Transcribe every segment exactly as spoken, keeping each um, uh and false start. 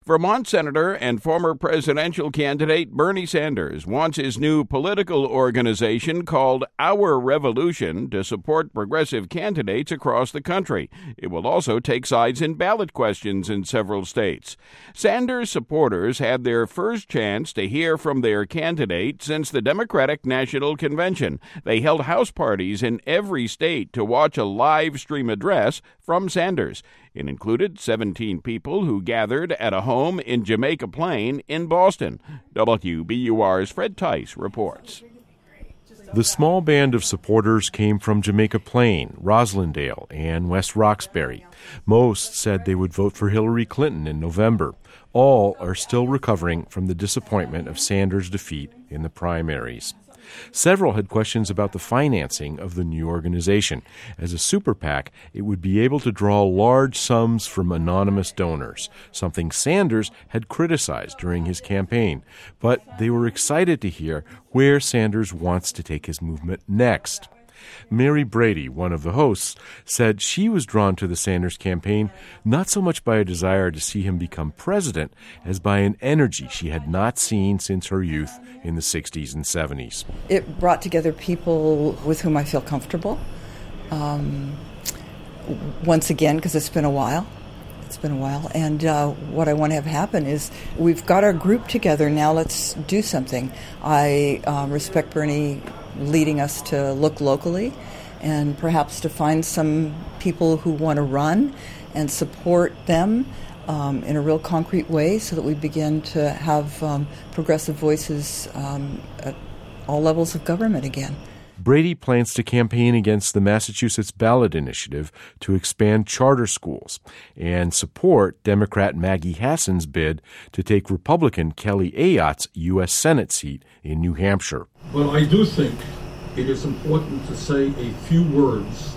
Vermont Senator and former presidential candidate Bernie Sanders wants his new political organization called Our Revolution to support progressive candidates across the country. It will also take sides in ballot questions in several states. Sanders supporters had their first chance to hear from their candidate since the Democratic National Convention. They held house parties in every state to watch a live stream address from Sanders. It included seventeen people who gathered at a home in Jamaica Plain in Boston. W B U R's Fred Tice reports. The small band of supporters came from Jamaica Plain, Roslindale, and West Roxbury. Most said they would vote for Hillary Clinton in November. All are still recovering from the disappointment of Sanders' defeat in the primaries. Several had questions about the financing of the new organization. As a super PAC, it would be able to draw large sums from anonymous donors, something Sanders had criticized during his campaign. But they were excited to hear where Sanders wants to take his movement next. Mary Brady, one of the hosts, said she was drawn to the Sanders campaign not so much by a desire to see him become president as by an energy she had not seen since her youth in the sixties and seventies. It brought together people with whom I feel comfortable. Um, once again, because it's been a while. It's been a while. And uh, what I want to have happen is we've got our group together. Now let's do something. I uh, respect Bernie leading us to look locally and perhaps to find some people who want to run and support them um, in a real concrete way so that we begin to have um, progressive voices um, at all levels of government again. Brady plans to campaign against the Massachusetts ballot initiative to expand charter schools and support Democrat Maggie Hassan's bid to take Republican Kelly Ayotte's U S Senate seat in New Hampshire. But I do think it is important to say a few words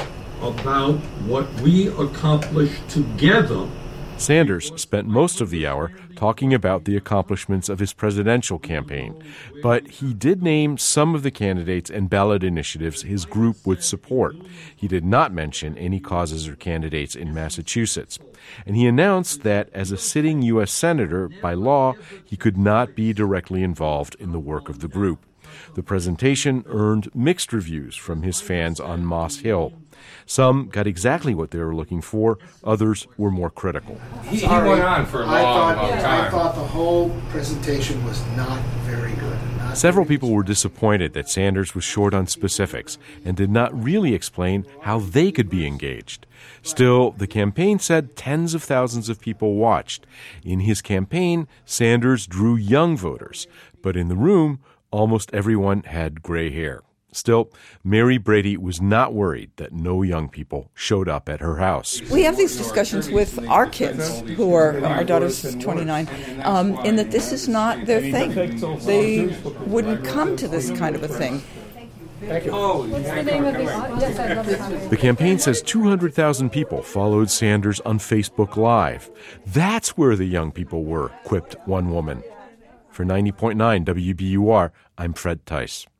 about what we accomplished together. Sanders spent most of the hour talking about the accomplishments of his presidential campaign, but he did name some of the candidates and ballot initiatives his group would support. He did not mention any causes or candidates in Massachusetts. And he announced that as a sitting U S senator, by law, he could not be directly involved in the work of the group. The presentation earned mixed reviews from his fans on Moss Hill. Some got exactly what they were looking for. Others were more critical. He, he went on for a long, I thought, long time. I thought the whole presentation was not very good. Not Several very people were disappointed that Sanders was short on specifics and did not really explain how they could be engaged. Still, the campaign said tens of thousands of people watched. In his campaign, Sanders drew young voters, but in the room, almost everyone had gray hair. Still, Mary Brady was not worried that no young people showed up at her house. We have these discussions with our kids, who are, our daughter's twenty-nine, um, in that this is not their thing. They wouldn't come to this kind of a thing. Thank you. Oh, What's the name of the... Yes, I love it. The campaign says two hundred thousand people followed Sanders on Facebook Live. That's where the young people were, quipped one woman. For ninety point nine W B U R, I'm Fred Tice.